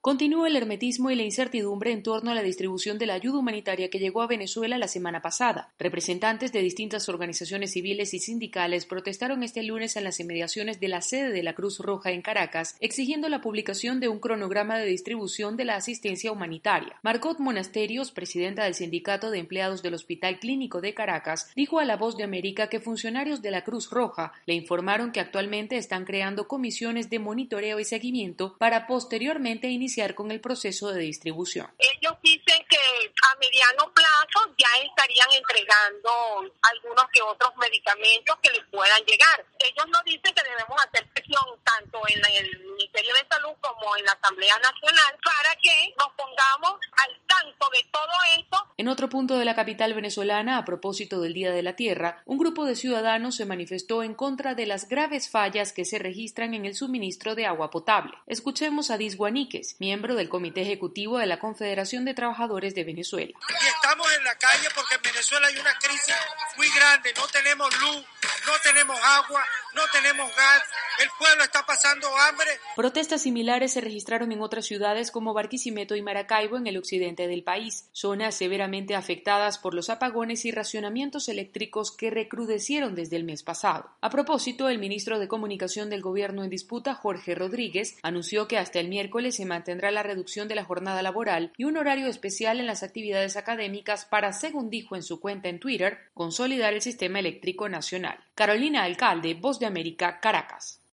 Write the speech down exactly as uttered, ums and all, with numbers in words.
Continúa el hermetismo y la incertidumbre en torno a la distribución de la ayuda humanitaria que llegó a Venezuela la semana pasada. Representantes de distintas organizaciones civiles y sindicales protestaron este lunes en las inmediaciones de la sede de la Cruz Roja en Caracas, exigiendo la publicación de un cronograma de distribución de la asistencia humanitaria. Margot Monasterios, presidenta del Sindicato de Empleados del Hospital Clínico de Caracas, dijo a La Voz de América que funcionarios de la Cruz Roja le informaron que actualmente están creando comisiones de monitoreo y seguimiento para posteriormente iniciar con el proceso de distribución. Ellos dicen que a mediano plazo ya estarían entregando algunos que otros medicamentos que les puedan llegar. Ellos nos dicen que debemos hacer presión tanto en el Ministerio de Salud como en la Asamblea Nacional para que nos pongamos al tanto de todo esto. En otro punto de la capital venezolana, a propósito del Día de la Tierra, un grupo de ciudadanos se manifestó en contra de las graves fallas que se registran en el suministro de agua potable. Escuchemos a Dis Guaniques, miembro del Comité Ejecutivo de la Confederación de Trabajadores de Venezuela. Y estamos en la calle porque en Venezuela hay una crisis muy grande, no tenemos luz, no tenemos agua, no tenemos gas, el pueblo está pasando hambre. Protestas similares se registraron en otras ciudades como Barquisimeto y Maracaibo en el occidente del país, zonas severamente afectadas por los apagones y racionamientos eléctricos que recrudecieron desde el mes pasado. A propósito, el ministro de Comunicación del gobierno en disputa, Jorge Rodríguez, anunció que hasta el miércoles se mantendrá la reducción de la jornada laboral y un horario especial en las actividades académicas para, según dijo en su cuenta en Twitter, consolidar el sistema eléctrico nacional. Carolina Alcalde, Voz de América, Caracas.